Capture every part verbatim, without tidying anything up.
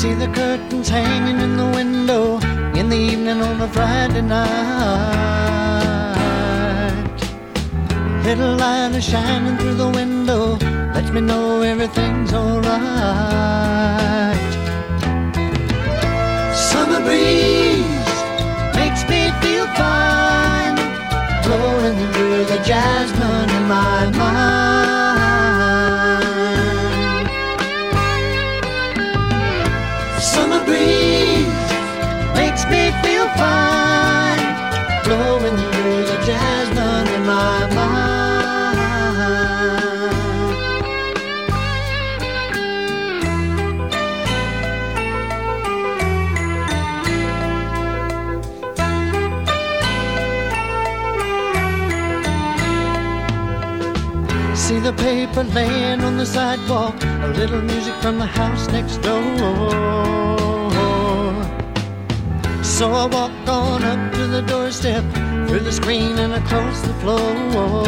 See the curtains hanging in the window in the evening on a Friday night. Little light is shining through the window, lets me know everything's alright. Summer breeze makes me feel fine, blowing through the jasmine in my mind. Summer breeze makes me feel fine, blowing through the jasmine in my mind. See the paper laying on the sidewalk, a little music from the house next door. So I walk on up to the doorstep, through the screen and across the floor.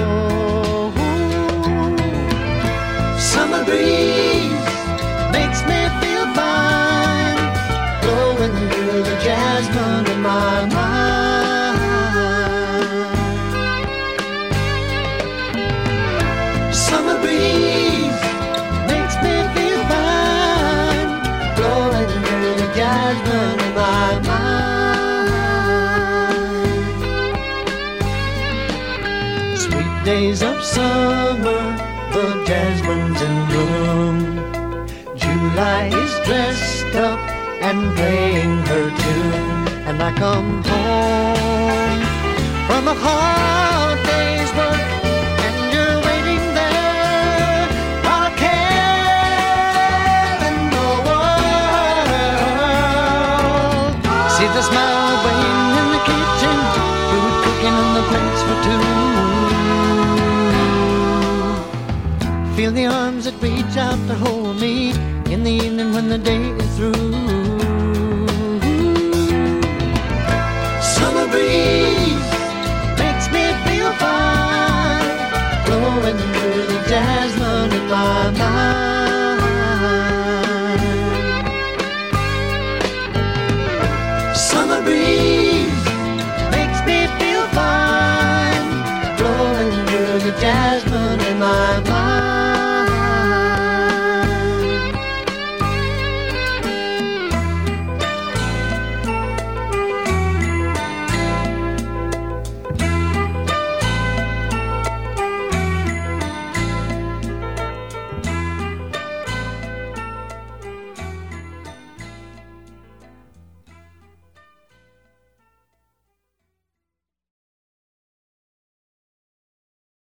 Summer breeze makes me feel fine, blowing through the jasmine in my mind. Summer breeze makes me feel fine, blowing through the jasmine in my mind. Sweet days of summer, the jasmine's in bloom. July is dressed up and playing her tune, and I come home from a hard day's work. The smile waiting in the kitchen, food cooking on the plates for two. Feel the arms that reach out to hold me in the evening when the day is through. Summer breeze makes me feel fine, blowing through the jasmine in my